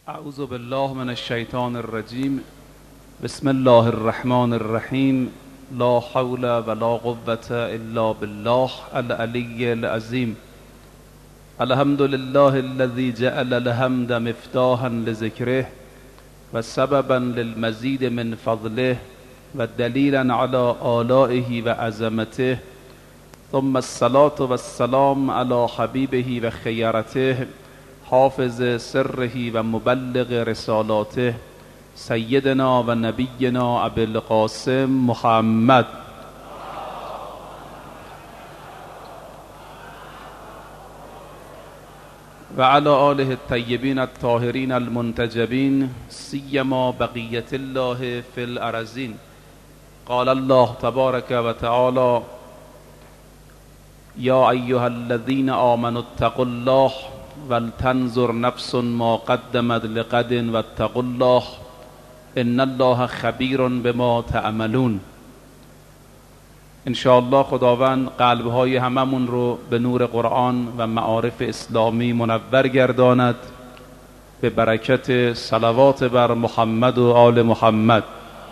اعوذ بالله من الشیطان الرجیم. بسم الله الرحمن الرحیم. لا حول ولا قوة الا بالله العلی العظیم. الحمد لله الذي جعل الحمد مفتاحا لذکره و سببا للمزید من فضله و دلیلا على آلائه و عظمته، ثم الصلاة والسلام على حبیبه و خیرته، حافظ سره و مبلغ رسالاته، سیدنا و نبینا ابی القاسم محمد و علی آله الطیبین الطاهرین المنتجبین، سیما بقیت الله فی الارضین. قال الله تبارک و تعالی: یا ایها الذین آمنوا اتقوا الله ولتنظر نفس ما قدمت لغد واتقوا الله ان الله خبیر بما تعملون. انشاءالله خداوند قلبهای هممون رو به نور قرآن و معارف اسلامی منور گرداند به برکت صلوات بر محمد و آل محمد.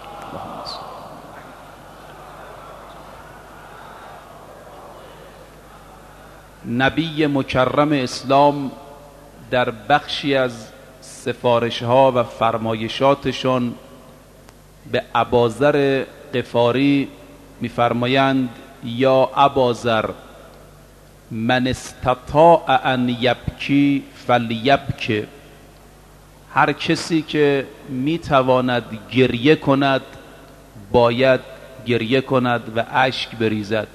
نبی مکرم اسلام در بخشی از سفارش‌ها و فرمایشاتشون به اباذر غفاری می‌فرمایند: یا اباذر من استطاع ان یبکی فلیبکی. هر کسی که میتواند گریه کند باید گریه کند و اشک بریزد.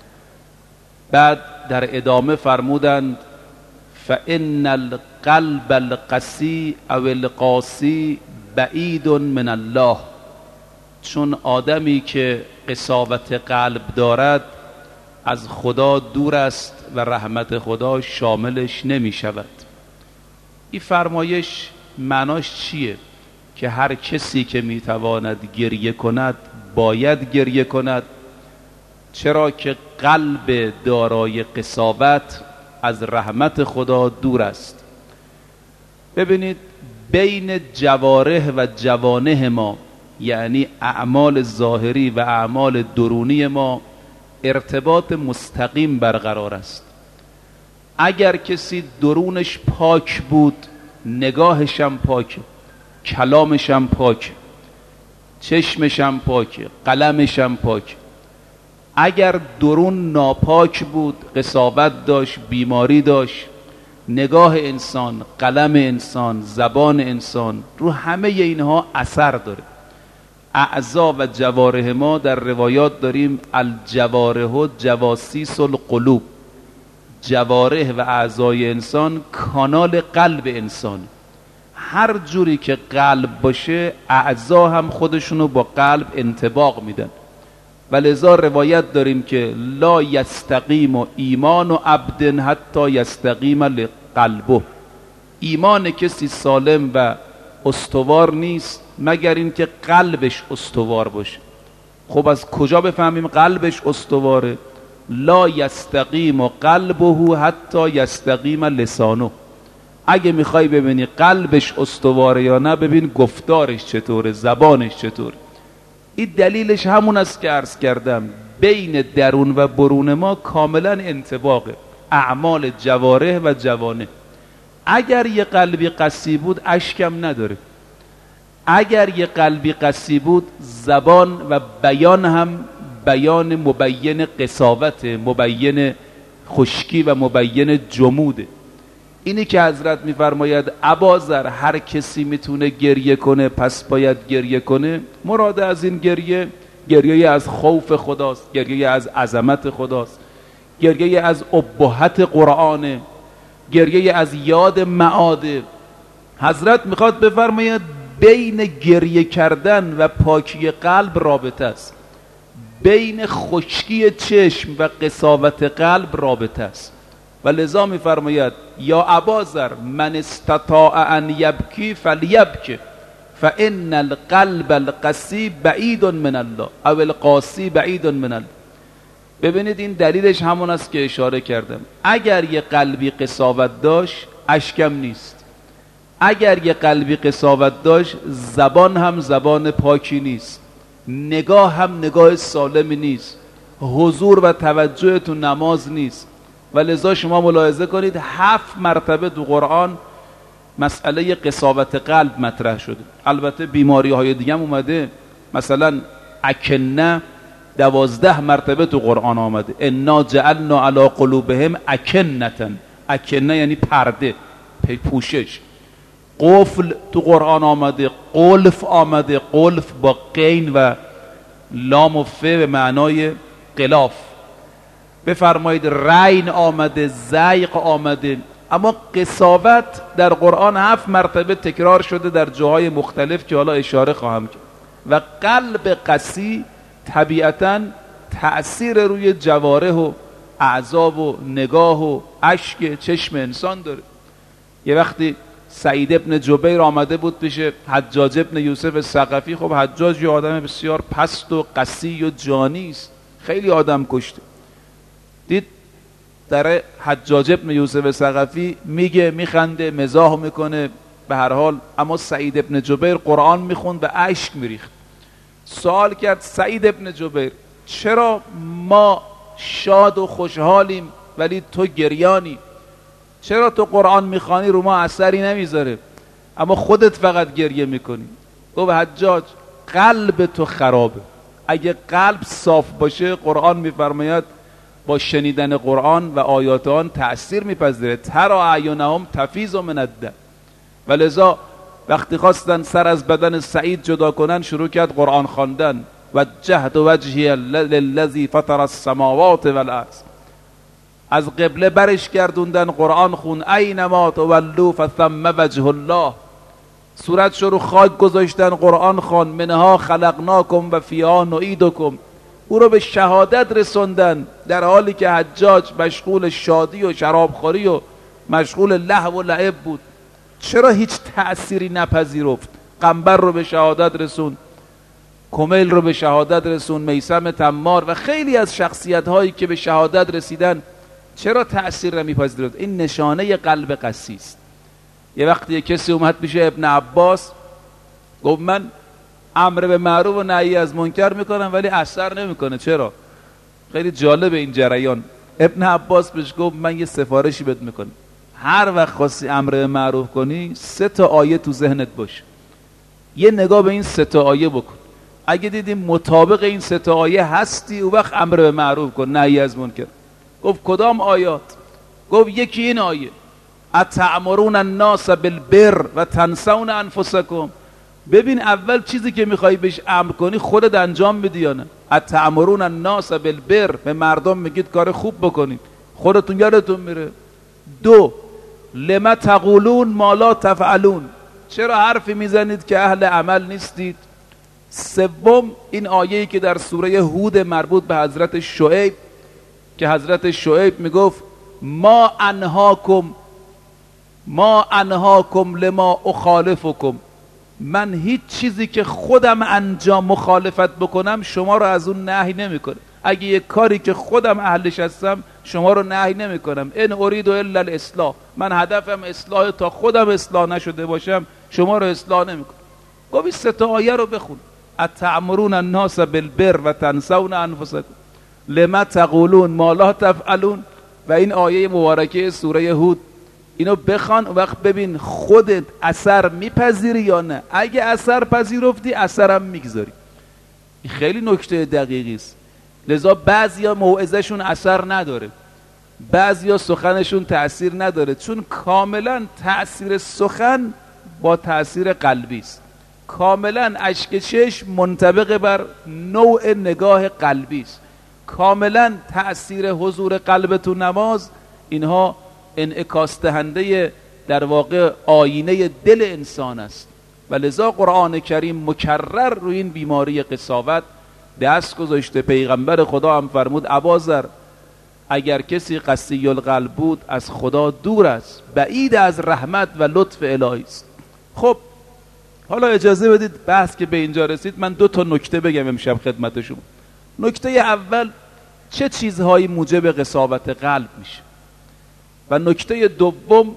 بعد در ادامه فرمودند: فإن القلب القسی او القاسی بعید من الله. چون آدمی که قساوت قلب دارد از خدا دور است و رحمت خدا شاملش نمی شود. این فرمایش معناش چیه؟ که هر کسی که می تواند گریه کند باید گریه کند، چرا که قلب دارای قساوت از رحمت خدا دور است. ببینید بین جوارح و جوانح ما، یعنی اعمال ظاهری و اعمال درونی ما، ارتباط مستقیم برقرار است. اگر کسی درونش پاک بود نگاهش هم پاکه، کلامش هم پاکه، چشمش هم پاکه، قلمش هم پاکه. اگر درون ناپاک بود، قساوت داشت، بیماری داشت، نگاه انسان، قلم انسان، زبان انسان، رو همه اینها اثر داره. اعضا و جوارح ما در روایات داریم الجوارح جواسیس القلوب. جوارح و اعضای انسان کانال قلب انسان. هر جوری که قلب باشه اعضا هم خودشونو با قلب انطباق میدن. ولذا روایت داریم که لا یستقیم ایمان عبد حتی یستقیم قلبه. ایمان کسی سالم و استوار نیست مگر اینکه قلبش استوار باشه. خب از کجا بفهمیم قلبش استواره؟ لا یستقیم قلبه حتی یستقیم لسانه. اگه میخوای ببینی قلبش استواره یا نه، ببین گفتارش چطوره، زبانش چطوره. این دلیلش همون است که عرض کردم، بین درون و برون ما کاملا انطباقه، اعمال جوارح و جوانح. اگر یه قلبی قسی بود اشکم نداره. اگر یه قلبی قسی بود زبان و بیان هم بیان مبین قساوت، مبین خشکی و مبین جموده. اینی که حضرت میفرماید اباذر هر کسی میتونه گریه کنه پس باید گریه کنه، مراد از این گریه از خوف خداست، گریه از عظمت خداست، گریه از ابهت قرآن، گریه از یاد معاده. حضرت میخواد بفرماید بین گریه کردن و پاکی قلب رابطه است، بین خشکی چشم و قساوت قلب رابطه است. و لذا میفرماید یا اباذر من استطاع ان یبکی فلیبکی فان القلب القسی بعید من الله او القاسی بعید من الله. ببینید این دلیلش همون است که اشاره کردم. اگر یه قلبی قساوت داشت اشکم نیست، اگر یه قلبی قساوت داشت، زبان هم زبان پاکی نیست، نگاه هم نگاه سالمی نیست، حضور و توجه تو نماز نیست. و لذا شما ملاحظه کنید 7 مرتبه تو قرآن مسئله قساوت قلب مطرح شده. البته بیماری های دیگه هم اومده، مثلا اکنه 12 مرتبه تو قرآن آمده. انا جعلنا علی قلوبهم اکنة، اکنه یعنی پرده، پوشش. قفل تو قرآن آمده، قلف آمده، قلف با قین و لام و ف به معنای غلاف. بفرمایید رین آمده، زیق آمده. اما قساوت در قرآن 7 مرتبه تکرار شده در جاهای مختلف که حالا اشاره خواهم کرد. و قلب قسی طبیعتاً تأثیر روی جوارح و اعضاب و نگاه و اشک چشم انسان داره. یه وقتی سعید ابن جبیر آمده بود پیش حجاج ابن یوسف ثقفی. خب حجاج یه آدم بسیار پست و قسی و جانی است، خیلی آدم کشته. دید در حجاج ابن یوسف ثقفی میگه، میخنده، مزاح میکنه به هر حال، اما سعید ابن جبیر قرآن میخوند و اشک میریخت. سوال کرد سعید ابن جبیر چرا ما شاد و خوشحالیم ولی تو گریانی؟ چرا تو قرآن میخوانی رو ما اثری نمیذاره اما خودت فقط گریه میکنی؟ گفت حجاج قلب تو خرابه. اگه قلب صاف باشه، قرآن میفرماید با شنیدن قرآن و آیات آن تأثیر میپذیره. ترى اعینهم تفیض من الدم. ولذا وقتی خواستن سر از بدن سعید جدا کنن، شروع کرد قرآن خواندن. وجهت وجهی للذی فطر السماوات والارض. از قبله برش گردوندن، قرآن خون. اینما تولوا فثم وجه الله. صورتش رو خاک گذاشتن، قرآن خوان. منها خلقناکم و فیها نعیدکم. او رو به شهادت رسوندن در حالی که حجاج مشغول شادی و شرابخوری و مشغول لهو و لعب بود. چرا هیچ تأثیری نپذیرفت؟ قنبر رو به شهادت رسون، کمیل رو به شهادت رسون، میثم تمار و خیلی از شخصیت هایی که به شهادت رسیدن. چرا تأثیر نمیپذیرفت؟ این نشانه قلب قسی است. یه وقتی کسی اومد پیش ابن عباس، گفت من امر به معروف و نهی از منکر میکنم ولی اثر نمیکنه، چرا؟ خیلی جالبه این جریان. ابن عباس بهش گفت من یه سفارشی بهت میکنم، هر وقت خواستی امر به معروف کنی 3 تا آیه تو ذهنت باشه، یه نگاه به این 3 تا آیه بکن. اگه دیدی مطابق این 3 تا آیه هستی، اون وقت امر به معروف کن، نهی از منکر. گفت کدام آیات؟ گفت یکی این آیه اتأمرون الناس بالبر و تنسون انفسکم. ببین اول چیزی که میخوای بهش امر کنی خودت انجام میدی یا نه؟ اتأمرون الناس بالبر، به مردم میگید کار خوب بکنید، خودتون یادتون میره. 2 لما تقولون ما لا تفعلون، چرا حرفی میزنید که اهل عمل نیستید. 3 این آیه‌ای که در سوره هود مربوط به حضرت شعیب، که حضرت شعیب میگفت ما انهاکم لما اخالفکم، من هیچ چیزی که خودم انجام مخالفت بکنم شما رو از اون نهی نمیکنم. اگه یک کاری که خودم اهلش هستم شما رو نهی نمیکنم. ان اريد الا الاصلاح، من هدفم اصلاح، تا خودم اصلاح نشده باشم شما رو اصلاح نمیکنم. گفت این 3 تا آیه رو بخون. اتأمرون الناس بالبر و تنسون انفسکم لما تقولون ما لا تفعلون و این آیه مبارکه سوره هود. اینو بخوان، وقت ببین خودت اثر میپذیری یا نه. اگه اثر پذیرفتی اثرم میگذاری. این خیلی نکته دقیقی است. لذا بعضیا موعظه‌شون اثر نداره، بعضیا سخنشون تأثیر نداره، چون کاملا تأثیر سخن با تأثیر قلبی است. کاملا اشک چشم منطبق بر نوع نگاه قلبی است. کاملا تأثیر حضور قلب تو نماز، اینها انعکاس دهنده در واقع آینه دل انسان است. و لذا قرآن کریم مکرر روی این بیماری قساوت دست گذاشته. پیغمبر خدا هم فرمود اباذر اگر کسی قسی القلب بود از خدا دور است، بعید از رحمت و لطف الهی است. خب حالا اجازه بدید بحث که به اینجا رسید من 2 تا نکته بگم امشب خدمت شما. نکته اول چه چیزهایی موجب قساوت قلب میشه و نکته دوم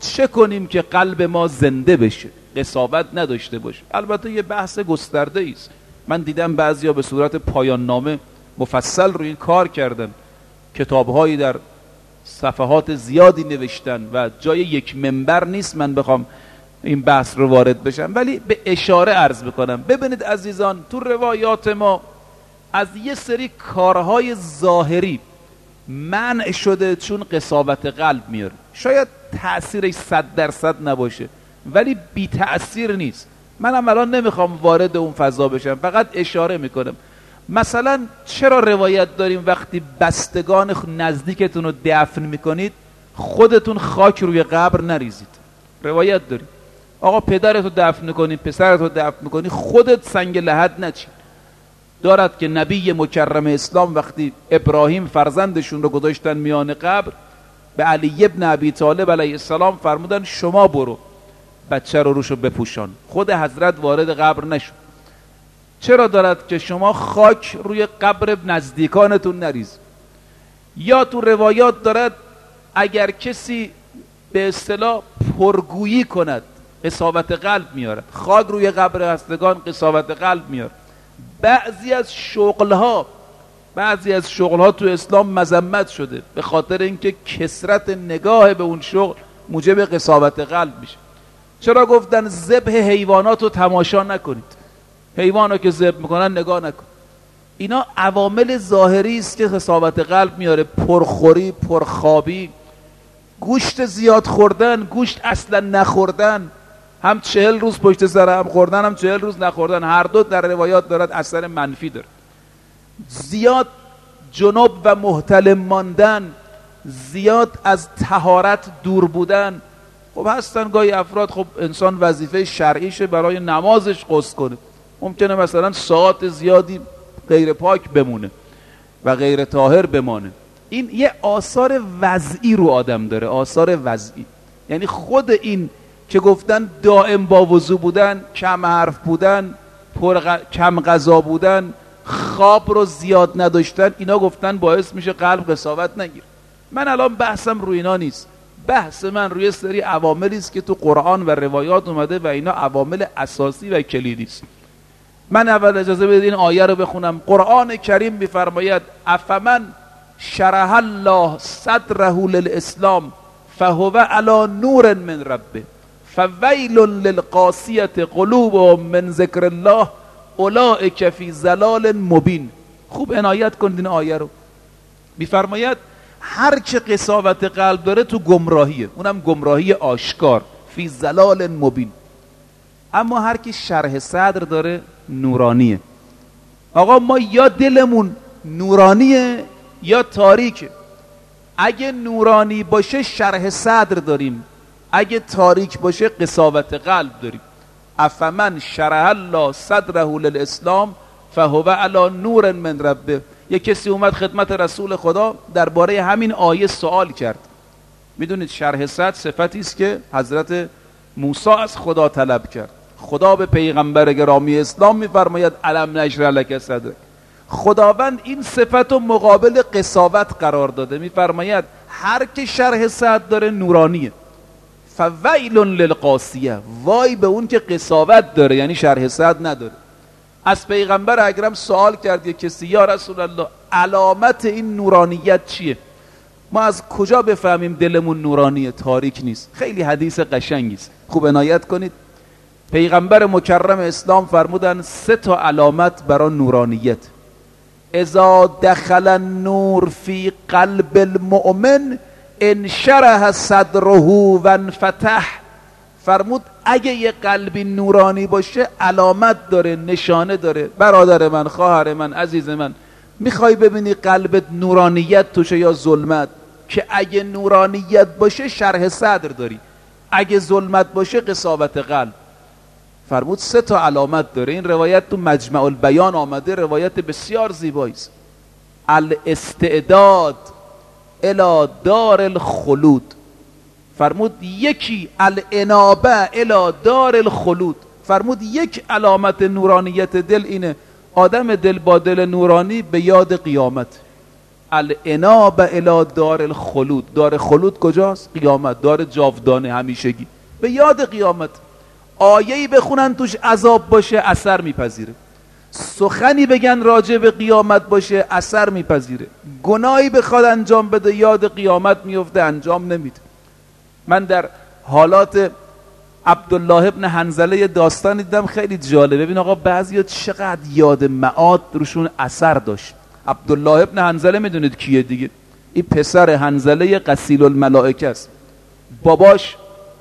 چه کنیم که قلب ما زنده بشه، قساوت نداشته باشه؟ البته یه بحث گسترده است. من دیدم بعضیا به صورت پایان نامه مفصل روی این کار کردن، کتاب‌هایی در صفحات زیادی نوشتن و جای یک منبر نیست من بخوام این بحث رو وارد بشم، ولی به اشاره عرض بکنم. ببینید عزیزان، تو روایات ما از یه سری کارهای ظاهری منع شده چون قساوت قلب میاره. شاید تأثیرش 100% نباشه ولی بی تأثیر نیست. منم الان نمیخوام وارد اون فضا بشم، فقط اشاره میکنم. مثلا چرا روایت داریم وقتی بستگان نزدیکتون رو دفن میکنید خودتون خاک روی قبر نریزید؟ روایت داریم آقا پدرتو دفن کنی، پسرتو دفن کنی، خودت سنگ لحد نچین. دارد که نبی مکرم اسلام وقتی ابراهیم فرزندشون رو گذاشتن میان قبر، به علی ابن ابی طالب علیه السلام فرمودن شما برو بچه رو روشو بپوشان، خود حضرت وارد قبر نشد. چرا دارد که شما خاک روی قبر نزدیکانتون نریز؟ یا تو روایات دارد اگر کسی به اصطلاح پرگویی کند قساوت قلب میارد، خاک روی قبر هستگان قساوت قلب میارد. بعضی از شغلها تو اسلام مذمت شده به خاطر اینکه کثرت نگاه به اون شغل موجب قساوت قلب میشه. چرا گفتن ذبح حیوانات رو تماشا نکنید؟ حیوانو که ذبح میکنن نگاه نکن. اینا عوامل ظاهری است که قساوت قلب میاره. پرخوری، پرخوابی، گوشت زیاد خوردن، گوشت اصلا نخوردن، هم 40 روز پشت سر هم خوردن، هم 40 روز نخوردن، هر دو در روایات دارد اثر منفی داره. زیاد جنب و محتلم ماندن، زیاد از طهارت دور بودن. خب هستن گاهی افراد، خب انسان وظیفه شرعیشه برای نمازش غسل کنه، ممکنه مثلا ساعت زیادی غیر پاک بمونه و غیر طاهر بمانه. این یه آثار وضعی رو آدم داره، آثار وضعی. یعنی خود این که گفتن دائم با وضو بودن، کم حرف بودن، کم غذا بودن، خواب رو زیاد نداشتن، اینا گفتن باعث میشه قلب قساوت نگیره. من الان بحثم روی اینا نیست، بحث من روی سری عواملی است که تو قرآن و روایات اومده و اینا عوامل اساسی و کلیدی است. من اول اجازه بدید این آیه رو بخونم. قرآن کریم میفرماید افمن شرح الله صدره للاسلام فهو علی نور من ربه فویل للقاسیة قلوبهم من ذکر الله اولئک فی ضلال مبین. خوب عنایت کنید این آیه رو. میفرماید هر که قساوت قلب داره تو گمراهیه، اونم گمراهی آشکار، فی ضلال مبین. اما هر کی شرح صدر داره نورانیه. آقا ما یا دلمون نورانیه یا تاریکه. اگه نورانی باشه شرح صدر داریم، اگه تاریک باشه قساوت قلب داریم. افمن شرح الله صدره للاسلام فهو علی نور من ربه. یک کسی اومد خدمت رسول خدا درباره همین آیه سوال کرد. میدونید شرح صدر صفتی است که حضرت موسی از خدا طلب کرد. خدا به پیغمبر گرامی اسلام میفرماید الم نشرح لک صدرک. خداوند این صفت رو مقابل قساوت قرار داده، میفرماید هر که شرح صدر داره نورانیه. فویل للقاسیه، وای به اون که قساوت داره یعنی شرح صدر نداره. از پیغمبر اکرم سوال کرد یک کسی یا رسول الله علامت این نورانیت چیه؟ ما از کجا بفهمیم دلمون نورانیه تاریک نیست؟ خیلی حدیث قشنگی است، خوب عنایت کنید. پیغمبر مکرم اسلام فرمودن 3 تا علامت برای نورانیت. اذا دخل النور فی قلب المؤمن انشرح صدره و انفتح. فرمود اگه یه قلبی نورانی باشه علامت داره، نشانه داره. برادر من، خواهر من، عزیز من، میخوای ببینی قلبت نورانیت توشه یا ظلمت؟ که اگه نورانیت باشه شرح صدر داری، اگه ظلمت باشه قساوت قلب. فرمود 3 تا علامت داره. این روایت تو مجمع البیان آمده، روایت بسیار زیبایی است. الاستعداد الی دار الخلود. فرمود یکی الانابه الی دار الخلود. فرمود یک علامت نورانیت دل اینه آدم دل با دل نورانی به یاد قیامت. الاناب الی دار الخلود. دار خلود کجاست؟ قیامت، دار جاودانه همیشگی. به یاد قیامت. آیه‌ای بخونن توش عذاب باشه اثر میپذیره، سخنی بگن راجع به قیامت باشه اثر میپذیره، گناهی بخواد انجام بده یاد قیامت میفته انجام نمیده. من در حالات عبدالله ابن حنظله داستان دیدم خیلی جالبه. ببین آقا بعضیا چقدر یاد معاد روشون اثر داشت. عبدالله ابن حنظله میدونید کیه دیگه؟ این پسر حنظله غسیل الملائکه است. باباش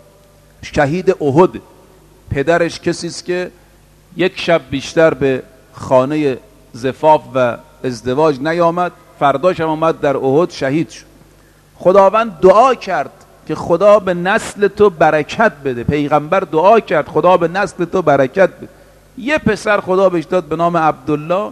شهید احد، پدرش کسی است که یک شب بیشتر به خانه زفاف و ازدواج نیامد، فرداش هم آمد در احد شهید شد. خداوند دعا کرد که خدا به نسل تو برکت بده، پیغمبر دعا کرد خدا به نسل تو برکت بده. یه پسر خدا بهش داد به نام عبدالله،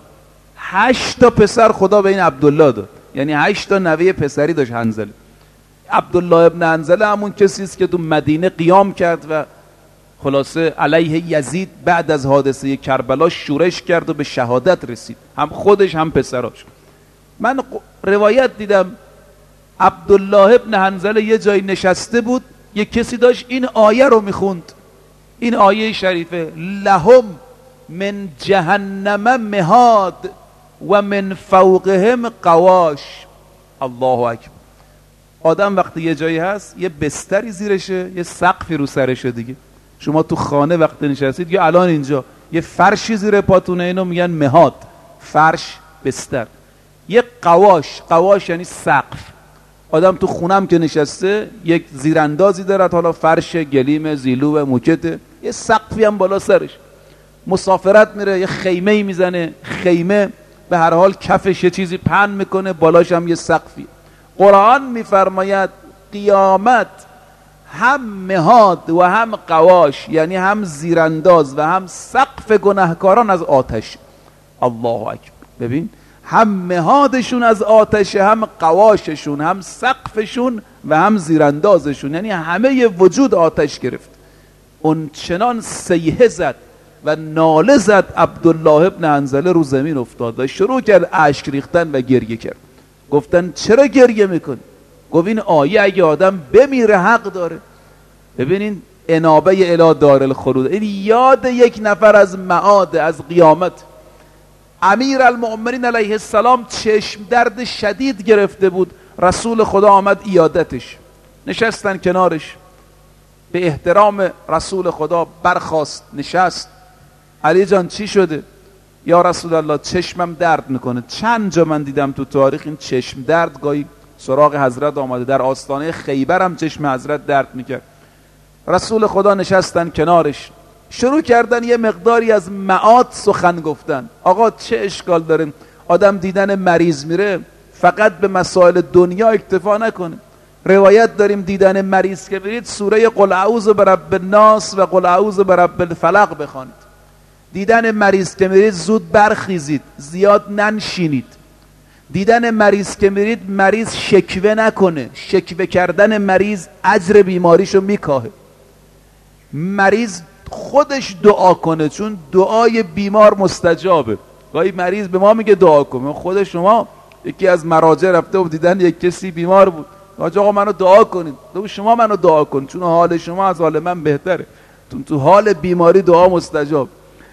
8 تا پسر خدا به این عبدالله داد، یعنی 8 تا نوه پسری داشت حنظله. عبدالله ابن حنظله همون کسی است که تو مدینه قیام کرد و خلاصه علیه یزید بعد از حادثه کربلا شورش کرد و به شهادت رسید، هم خودش هم پسراش. من روایت دیدم عبدالله ابن حنظله یه جای نشسته بود، یه کسی داشت این آیه رو میخوند، این آیه شریفه لهم من جهنم مهاد و من فوقهم قواش. الله اکبر. آدم وقتی یه جایی هست یه بستری زیرشه، یه سقفی رو سرشه دیگه. شما تو خانه وقتی نشستید یا الان اینجا یه فرشی زیر پاتونه، اینو میگن مهاد، فرش، بستر. یه قواش، قواش یعنی سقف. آدم تو خونم که نشسته یک زیراندازی دارد، حالا فرش، گلیم، زیلو، موکته، یه سقفی هم بالا سرش. مسافرت میره یه خیمه‌ای میزنه، خیمه به هر حال کفش یه چیزی پهن میکنه، بالاش هم یه سقفی. قرآن میفرماید قیامت هم مهاد و هم قواش، یعنی هم زیرانداز و هم سقف گناهکاران از آتش. الله اکبر. ببین هم مهادشون از آتش، هم قواششون، هم سقفشون و هم زیراندازشون، یعنی همه وجود آتش گرفت. اون چنان سیحه زد و ناله زد عبدالله ابن حنظله، رو زمین افتاد و شروع کرد اشک ریختن و گریه کرد. گفتن چرا گریه میکنی؟ گفت این آیه اگه آدم بمیره حق داره. ببینین انابه الی دار الخلود، این یاد یک نفر از معاد، از قیامت. امیر المؤمنین علیه السلام چشم درد شدید گرفته بود، رسول خدا آمد عیادتش، نشستن کنارش، به احترام رسول خدا برخاست نشست. علی جان چی شده؟ یا رسول الله چشمم درد میکنه. چند جا من دیدم تو تاریخ این چشم درد گاهی سراغ حضرت آمده، در آستانه خیبر هم چشم حضرت درد میکرد. رسول خدا نشستن کنارش، شروع کردن یه مقداری از معاد سخن گفتن. آقا چه اشکال داره آدم دیدن مریض میره فقط به مسائل دنیا اکتفا نکنه. روایت داریم دیدن مریض که برید سوره قل اعوذ برب الناس و قل اعوذ برب الفلق بخوانید. دیدن مریض که میرید زود برخیزید، زیاد ننشینید. دیدن مریض که میرید مریض شکوه نکنه، شکوه کردن مریض اجر بیماریشو میکاهه. مریض خودش دعا کنه، چون دعای بیمار مستجابه. گاهی مریض به ما میگه دعا کن، خود شما یکی از مراجع رفته و دیدن یک کسی بیمار بود، آقا منو دعا کنید، شما منو دعا کن چون حال شما از حال من بهتره، تو حال بیماری دعا مستجاب.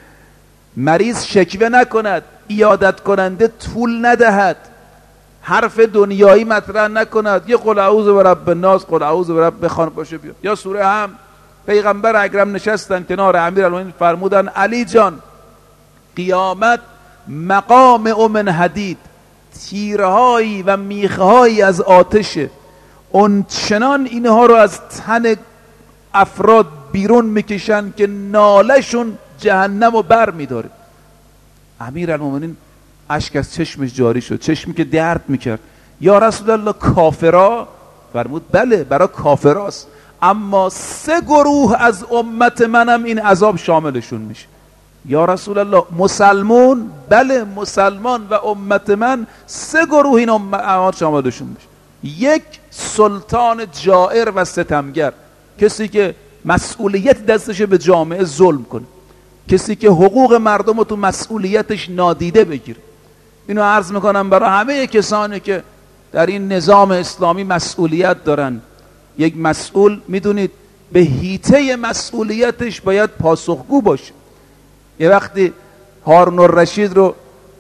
مریض شکوه نکند، عیادت کننده طول ندهد، حرف دنیایی مطرح نکند. یه قل اعوذ برب الناس، قل اعوذ برب بخوان باشه بیا، یا سوره هم. پیغمبر اکرم نشستن کنار امیرالمومنین، فرمودن علی جان قیامت مقام من حدید، تیرهایی و میخهایی از آتشه، اون چنان اینها رو از تن افراد بیرون میکشن که نالشون جهنم رو بر میداره. امیرالمومنین اشک از چشمش جاری شد، چشمی که درد میکرد. یا رسول الله کافرا؟ فرمود بله برای کافراست، اما 3 گروه از امت منم این عذاب شاملشون میشه. یا رسول الله مسلمون؟ بله مسلمان و امت من 3 گروه این امت شاملشون میشه. 1 سلطان جائر و ستمگر، کسی که مسئولیت دستش به جامعه ظلم کنه، کسی که حقوق مردم رو تو مسئولیتش نادیده بگیره. اینو عرض میکنم برای همه کسانی که در این نظام اسلامی مسئولیت دارن. یک مسئول میدونید به حیطه مسئولیتش باید پاسخگو باشه. یه وقتی هارون الرشید رو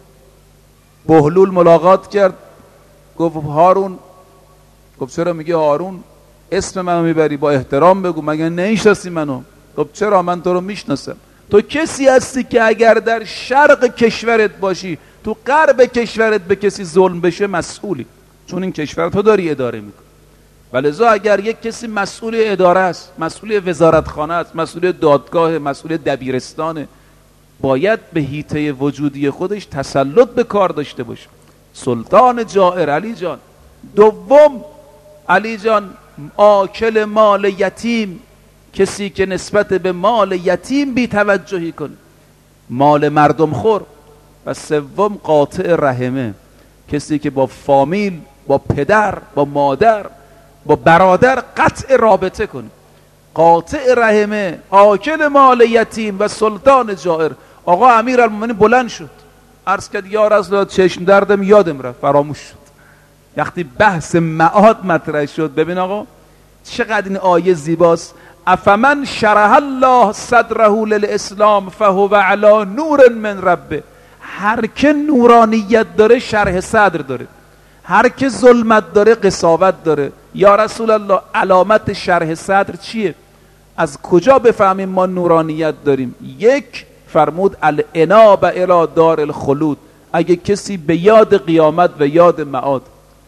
بهلول ملاقات کرد، گفت هارون، گفت چرا میگی هارون؟ اسم منو میبری، با احترام بگو، مگه نمیشناسی منو؟ گفت چرا، من تو رو میشناسم. تو کسی هستی که اگر در شرق کشورت باشی، تو غرب کشورت به کسی ظلم بشه مسئولی، چون این کشور تو داری اداره میکنی. ولذا اگر یک کسی مسئول اداره است، مسئول وزارتخانه است، مسئول دادگاه، مسئول دبیرستانه، باید به حیطه وجودی خودش تسلط به کار داشته باشه. سلطان جائر علی جان. دوم، علی جان آکل مال یتیم، کسی که نسبت به مال یتیم بی توجهی کنه، مال مردم خور. و سوم قاطع رحمه، کسی که با فامیل، با پدر، با مادر، با برادر قطع رابطه کنه. قاطع رحمه، آکل مال یتیم و سلطان جائر. آقا امیرالمومنین بلند شد، عرض کرد یا رسول الله چشم دردم یادم رفت، فراموش شد. وقتی بحث معاد مطرح شد، ببین آقا چقدر این آیه زیباست. افمن شرح الله صدره للاسلام فهو علی نور من ربه. هر که نورانیت داره شرح صدر داره، هر که ظلمت داره قساوت داره. یا رسول الله علامت شرح صدر چیه؟ از کجا بفهمیم ما نورانیت داریم؟ یک، فرمود الاناب الی دار الخلود، اگه کسی به یاد قیامت و یاد معاد.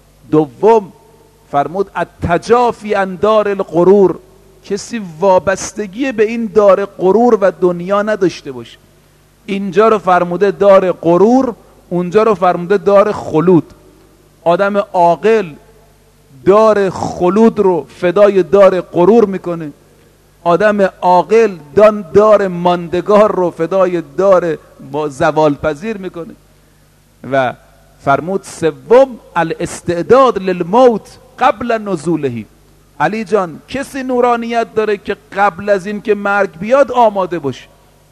دوم فرمود التجافی عن دار الغرور، کسی وابستگی به این دار غرور و دنیا نداشته باشه. اینجا رو فرموده دار غرور، اونجا رو فرموده دار خلود. آدم عاقل دار خلود رو فدای دار غرور میکنه، آدم عاقل دار ماندگار رو فدای دار زوال پذیر میکنه. و فرمود سوم الاستعداد للموت قبل نزولهی. علی جان کسی نورانیت داره که قبل از این که مرگ بیاد آماده باشه.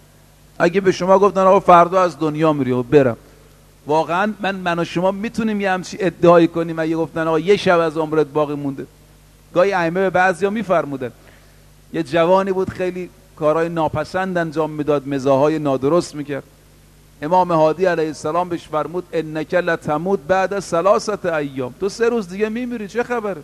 اگه به شما گفتن آقا فردا از دنیا میری و برم، واقعا من و شما میتونیم یه همچی ادعایی کنیم؟ اگه گفتن آقا یه شب از عمرت باقی مونده. گاهی ائمه به بعضیا میفرمودن، یه جوانی بود خیلی کارهای ناپسند انجام میداد، مزاحای نادرست میکرد. امام هادی علیه السلام بهش فرمود انک لتموت بعد 3 ایام، تو 3 روز دیگه میمیری، چه خبره؟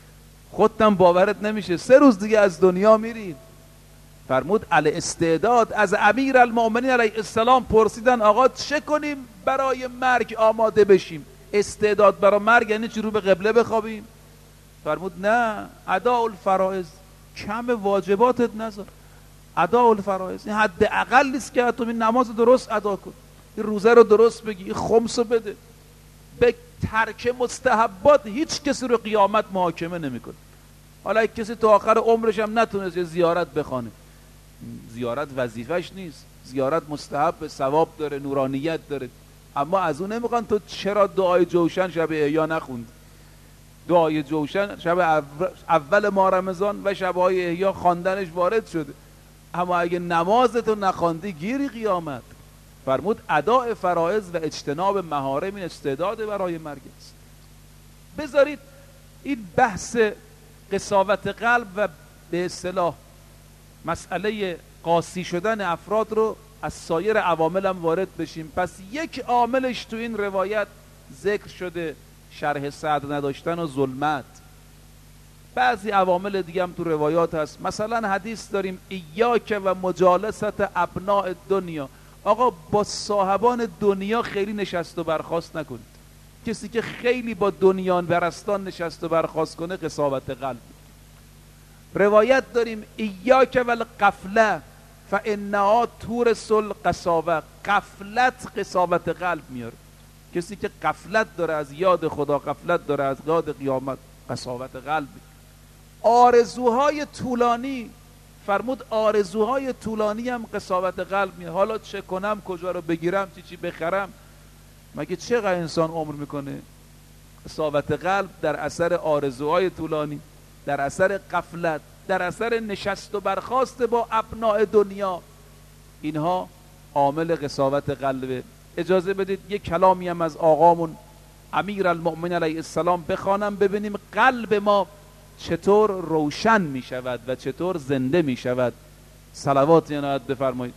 خودتم باورت نمیشه 3 روز دیگه از دنیا میری. فرمود الاستعداد. از امیرالمومنین علیه السلام پرسیدن آقا چه کنیم برای مرگ آماده بشیم؟ استعداد برای مرگ یعنی چی، رو به قبله بخوابیم؟ فرمود نه، اداء الفرائض، کم واجباتت نذار. اداء الفرائض این حد اقل نیست که تو این نماز درست ادا کن، این روزه رو درست بگی، این خمس رو بده. به ترک مستحبات هیچ کسی رو قیامت محاکمه نمیکنه. حالا کسی تا آخر عمرش هم نتونست یه زیارت بخونه، زیارت وظیفش نیست، زیارت مستحب، ثواب داره، نورانیت داره، اما از اون نمیخوان تو چرا دعای جوشن شب احیا نخوند؟ دعای جوشن شب اول ماه رمضان و شبهای احیا خواندنش وارد شده، اما اگه نمازتو نخواندی گیری قیامت. فرمود اداء فرائض و اجتناب محارم این استعداد برای مرگ است. بذارید این بحث قساوت قلب و به اصطلاح مسئله قاسی شدن افراد رو از سایر عوامل هم وارد بشیم. پس یک عاملش تو این روایت ذکر شده، شرح صدر نداشتن و ظلمت. بعضی عوامل دیگه هم تو روایات هست. مثلا حدیث داریم ایاک و مجالست ابناء دنیا، آقا با صاحبان دنیا خیلی نشست و برخاست نکنید. کسی که خیلی با دنیان برستان نشست و برخاست کنه قساوت قلب. روایت داریم ایاک و الغفله فانها تورث القساوه، غفلت قساوت قلب میاره. کسی که غفلت داره از یاد خدا، غفلت داره از یاد قیامت، قساوت قلب. آرزوهای طولانی، فرمود آرزوهای طولانی هم قساوت قلب میاره. حالا چه کنم، کجا رو بگیرم، چی بخرم، مگه چقدر انسان عمر میکنه؟ قساوت قلب در اثر آرزوهای طولانی، در اثر غفلت، در اثر نشست و برخاست با ابناء دنیا، اینها عامل قساوت قلبه. اجازه بدید یک کلامی هم از آقامون امیرالمؤمنین علیه السلام بخوانم ببینیم قلب ما چطور روشن می شود و چطور زنده می شود. صلوات عنایت بفرمایید.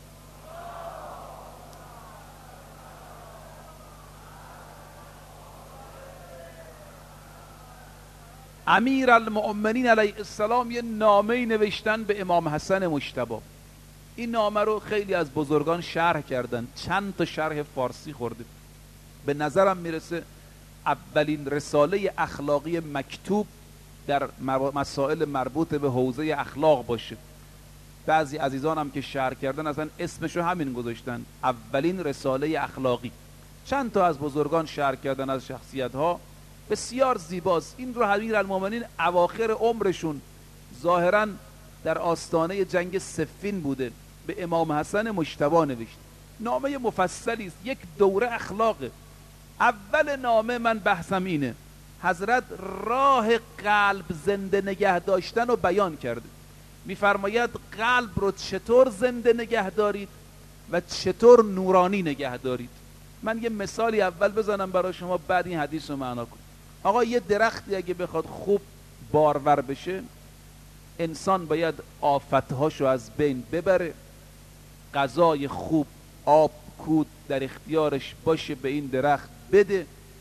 امیرالمؤمنین علیه السلام یه نامه‌ای نوشتن به امام حسن مجتبی. این نامه رو خیلی از بزرگان شرح کردن، چند تا شرح فارسی خورده. به نظرم میرسه اولین رساله اخلاقی مکتوب در مسائل مربوط به حوزه اخلاق باشه. بعضی عزیزان هم که شرح کردن اصلا اسمشو همین گذاشتن، اولین رساله اخلاقی. چند تا از بزرگان شرح کردن از شخصیت‌ها، بسیار زیباست. این رو امیرالمؤمنین اواخر عمرشون ظاهراً در آستانه جنگ صفین بوده، به امام حسن مجتبی نوشت. نامه مفصلی است، یک دوره اخلاقه. اول نامه من بحثم اینه، حضرت راه قلب زنده نگه داشتن رو بیان کرده. میفرماید قلب رو چطور زنده نگه دارید و چطور نورانی نگه دارید. من یه مثالی اول بزنم برای شما، بعد این حدیث رو معنا کنم. آقا یه درختی اگه بخواد خوب بارور بشه، انسان باید آفتهاشو از بین ببره، غذای خوب، آب، کود در اختیارش باشه، به این درخت بده،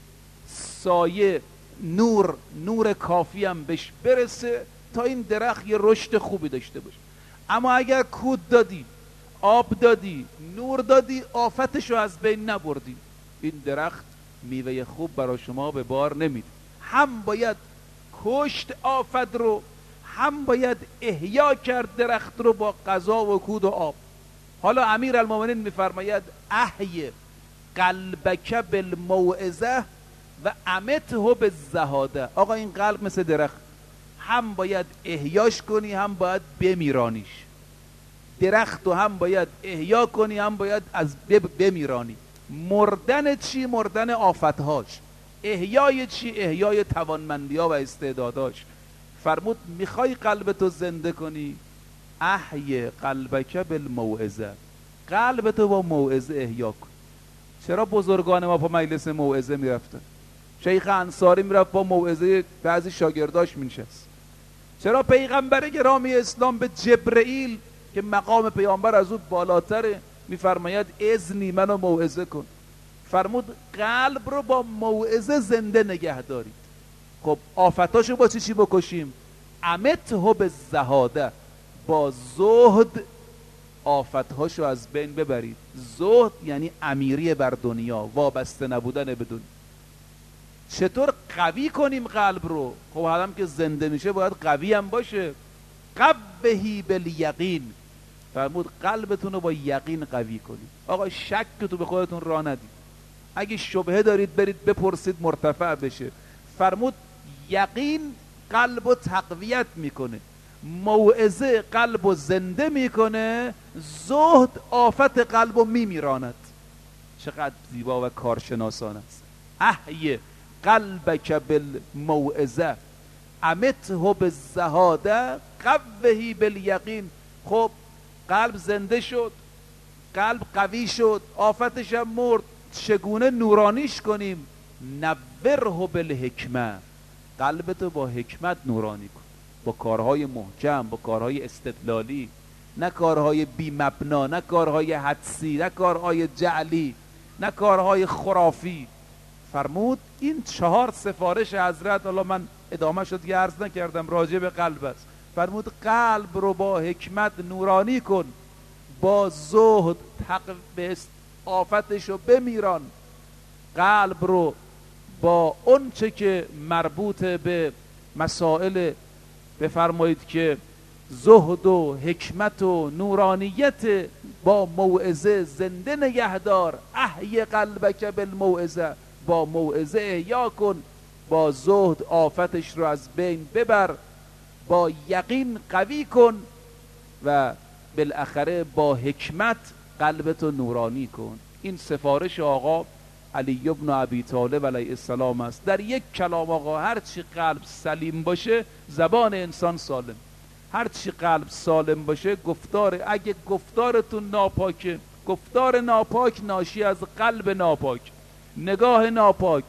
سایه، نور کافی هم بهش برسه تا این درخت یه رشد خوبی داشته باشه. اما اگر کود دادی، آب دادی، نور دادی، آفتشو از بین نبردی، این درخت میوه خوب برای شما به بار نمیده. هم باید کشت آفت رو، هم باید احیا کرد درخت رو با غذا و کود و آب. حالا امیرالمؤمنین میفرماید احی قلبک بالموعظه و امته بالزهاده. آقا این قلب مثل درخت، هم باید احیاش کنی، هم باید بمیرانیش. درخت رو هم باید احیا کنی، هم باید از بمیرانی. مردن چی؟ مردن آفتهاش. احیای چی؟ احیای توانمندی‌ها و استعداداش. فرمود میخوای قلبتو زنده کنی، احی قلبک بالموعظه، قلبتو با موعظه احیا کن. چرا بزرگان ما با مجلس موعظه میرفتن؟ شیخ انصاری میرفت با موعظه بعضی شاگرداش مینشست. چرا پیغمبر گرامی اسلام به جبرئیل که مقام پیامبر از او بالاتره میفرماید اذنی منو موعظه کن؟ فرمود قلب رو با موعظه زنده نگه دارید. خب آفتاشو با چی بکشیم؟ امته بالزهاده، با زهد آفتهاشو از بین ببرید. زهد یعنی امیری بر دنیا، وابسته نبودن به دنیا. چطور قوی کنیم قلب رو؟ خب آدم که زنده میشه باید قوی هم باشه. قوهی بالیقین، فرمود قلبتون رو با یقین قوی کنید. آقا شک تو به خودتون راه ندید. اگه شبهه دارید برید بپرسید مرتفع بشه. فرمود یقین قلب رو تقویت میکنه، موعظه قلب رو زنده میکنه، زهد آفت قلب رو میمیراند. چقدر زیبا و کارشناسان است. احی قلبک بالموعظه امته بالزهاده قوهی بالیقین. خب قلب زنده شد، قلب قوی شد، آفتش هم مرد، چگونه نورانیش کنیم؟ نوره بالحکمه، قلبتو با حکمت نورانی کن، با کارهای محکم، با کارهای استدلالی، نه کارهای بی مبنا، نه کارهای حدسی، نه کارهای جعلی، نه کارهای خرافی. فرمود این 4 سفارش حضرت، حالا من ادامه شد یه عرض نکردم، راجع به قلب است. فرمود قلب رو با حکمت نورانی کن، با زهد تقویت آفتش رو بمیران. قلب رو با اون چه که مربوط به مسائل بفرمایید که زهد و حکمت و نورانیت، با موعظه زنده نگهدار. احی قلبک بالموعظه، با موعظه احیا کن، با زهد آفتش رو از بین ببر، با یقین قوی کن و بالاخره با حکمت قلبتو نورانی کن. این سفارش آقا علی ابن ابی طالب علیه السلام است. در یک کلام آقا هر چی قلب سلیم باشه زبان انسان سالم، هر چی قلب سالم باشه گفتار. اگه گفتارتون ناپاکه، گفتار ناپاک ناشی از قلب ناپاک، نگاه ناپاک،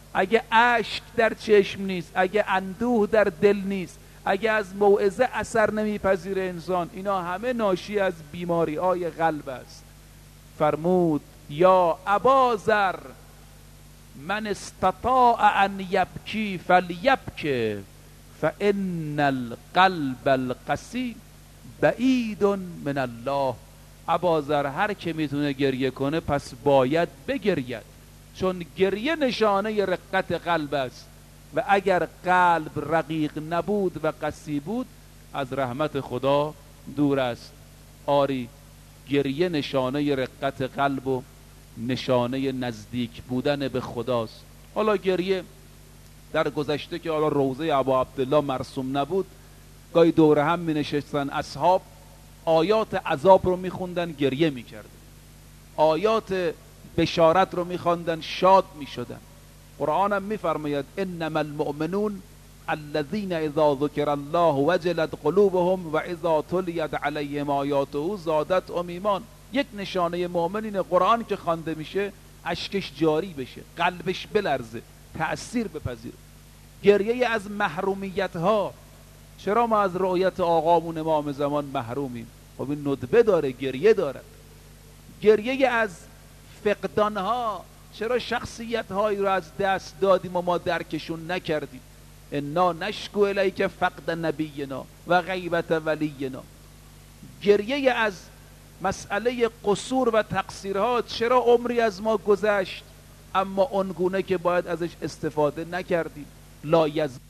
اگه اشک در چشم نیست، اگه اندوه در دل نیست، اگه از موعظه اثر نمیپذیره انسان، اینا همه ناشی از بیماری های قلب است. فرمود یا ابا ذر من استطاع ان یبکی فلیبکی فان القلب القسی بعید من الله. ابا ذر هر که میتونه گریه کنه پس باید بگرید، چون گریه نشانه رقت قلب است و اگر قلب رقیق نبود و قسی بود از رحمت خدا دور است. آری گریه نشانه رقت قلب و نشانه نزدیک بودن به خداست. حالا گریه در گذشته که حالا روضه ابا عبدالله مرسوم نبود، گاهی دور هم می نشستن اصحاب، آیات عذاب رو می خوندن، گریه می کردن، آیات بشارت رو می خوندن، شاد می شدن. قرآن هم می فرماید انما المؤمنون الذين اذا ذكر الله وجلت قلوبهم و اذا تليت عليهم آیاته زادتهم ایمان. یک نشانه مؤمنین قرآن که خوانده میشه اشکش جاری بشه، قلبش بلرزه، تأثیر بپذیره. گریه از محرومیت ها. چرا ما از رؤیت آقامون امام زمان محرومیم؟ خب این ندبه داره، گریه داره. گریه از فقدان ها. چرا شخصیت هایی رو از دست دادیم و ما درکشون نکردیم؟ انا نشکو الیک فقد نبینا و غیبت ولینا. گریه از مسئله قصور و تقصیرها. چرا عمری از ما گذشت اما اونگونه که باید ازش استفاده نکردیم؟ لا